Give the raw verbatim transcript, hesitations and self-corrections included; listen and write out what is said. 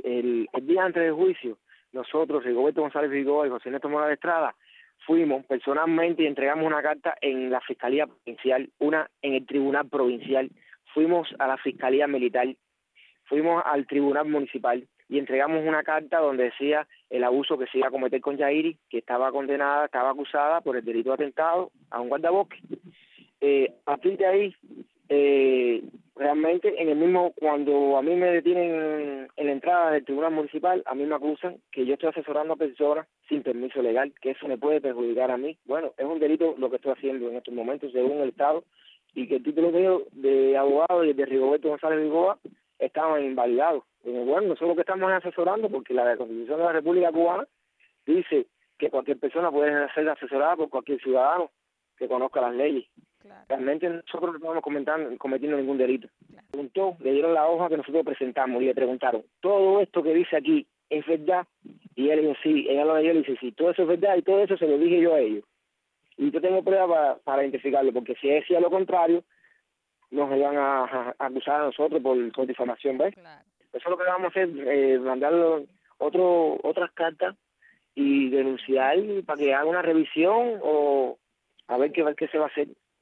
el, el día antes del juicio, nosotros, Rigoberto González Figueroa y José Néstor Morales Estrada, fuimos personalmente y entregamos una carta en la Fiscalía Provincial, una en el Tribunal Provincial, fuimos a la Fiscalía Militar, fuimos al Tribunal Municipal y entregamos una carta donde decía el abuso que se iba a cometer con Yairi, que estaba condenada, estaba acusada por el delito de atentado a un guardabosque. Eh, a partir de ahí, eh, realmente en el mismo, cuando a mí me detienen en la entrada del Tribunal Municipal, a mí me acusan que yo estoy asesorando a personas sin permiso legal, que eso me puede perjudicar a mí. Bueno, es un delito lo que estoy haciendo en estos momentos según el Estado, y que el título mío de abogado y el de Rigoberto González Vigoa estaban invalidados. Y bueno, nosotros lo que estamos es asesorando, porque la Constitución de la República Cubana dice que cualquier persona puede ser asesorada por cualquier ciudadano que conozca las leyes. Claro. Realmente nosotros no estamos comentando, cometiendo ningún delito. Claro. Preguntó, le dieron la hoja que nosotros presentamos y le preguntaron, ¿todo esto que dice aquí es verdad? Y él dijo, sí. Ella lo leyó y le dice, sí, todo eso es verdad y todo eso se lo dije yo a ellos. Y yo tengo pruebas para, para identificarlo, porque si decía lo contrario, nos iban a, a, a acusar a nosotros por, por difamación, ¿ves? Claro. Eso es lo que vamos a hacer, eh, mandarle otro, otras cartas y denunciar para que haga una revisión o a ver qué, ver qué se va a hacer.